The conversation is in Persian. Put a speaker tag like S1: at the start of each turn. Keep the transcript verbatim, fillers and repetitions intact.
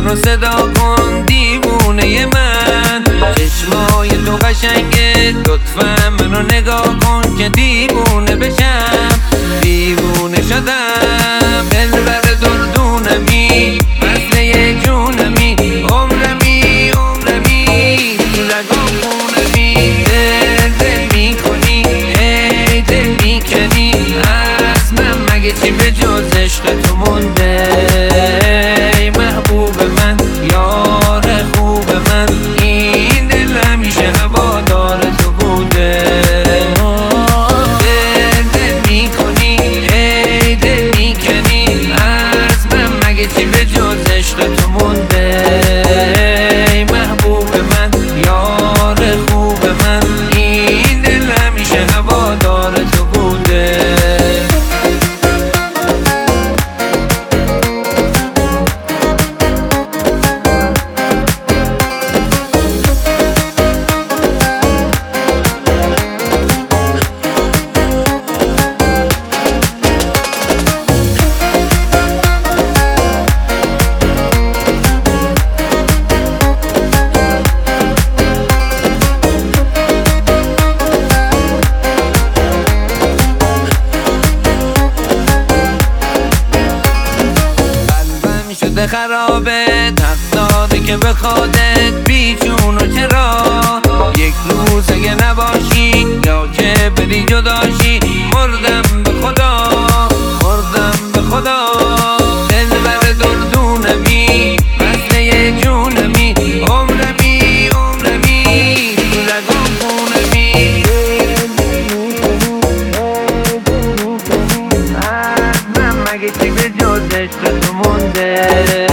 S1: رو صدا کن دیوونه من، چشمای تو قشنگه لطفا منو نگاه کن که دیوونه بشم. دیوونه شدم دلبر دردونمی، وصله جونمی، عمرمی عمرمی، تو رگام خونمی. دل دل میکنی ای دل میکنی، از من مگه چی به جز عشق تو مونده؟ ای محبوب من یار خوب من، این دل همیشه هوادار تو بوده. دل دل میکنی ای دل میکنی، از من مگه چی به جز عشق تو مونده؟ ای محبوب من یار خوب من، این دل همیشه هوادار تو بوده. شده خرابه تقداره که به خودت بیچون و چرا یک روز اگه نباشی یا که بری جداشی، مردم به خدا مردم به خدا. دلبر دردونمی، وصله جونمی، عمرمی عمرمی، تو رگام خونمی. از من مگه چی به جز عشق تو مونده؟